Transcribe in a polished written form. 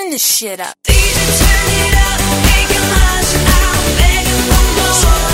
this shit up. DJ, turn it up, make it loud, I'm begging for more.